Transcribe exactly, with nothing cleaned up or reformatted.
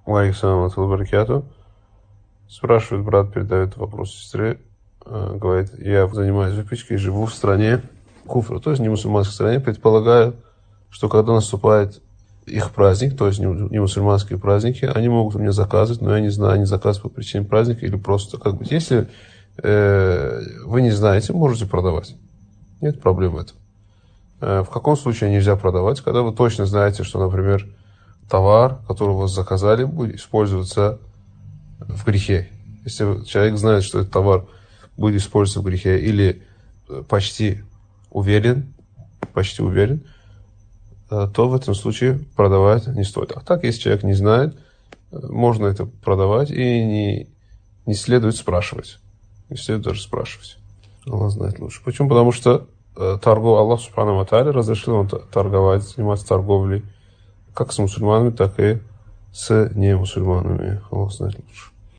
Алейкум баракату. Спрашивает брат, передает вопрос сестре. Э, говорит, я занимаюсь выпечкой, живу в стране куфра, то есть не мусульманской стране. Предполагаю, что когда наступает их праздник, то есть не мусульманские праздники, они могут у меня заказывать, но я не знаю, они заказывают по причине праздника или просто как бы. Если э, вы не знаете, можете продавать. Нет проблем в этом. Э, в каком случае нельзя продавать? Когда вы точно знаете, что, например, товар, который у вас заказали, будет использоваться в грехе. Если человек знает, что этот товар будет использоваться в грехе, или почти уверен, почти уверен, то в этом случае продавать не стоит. А так, если человек не знает, можно это продавать и не, не следует спрашивать. Не следует даже спрашивать. Аллах знает лучше. Почему? Потому что торговля, Аллах Субхану ва Тааля разрешил вам торговать, заниматься торговлей как с мусульманами, так и с немусульманами. Аллах знает лучше.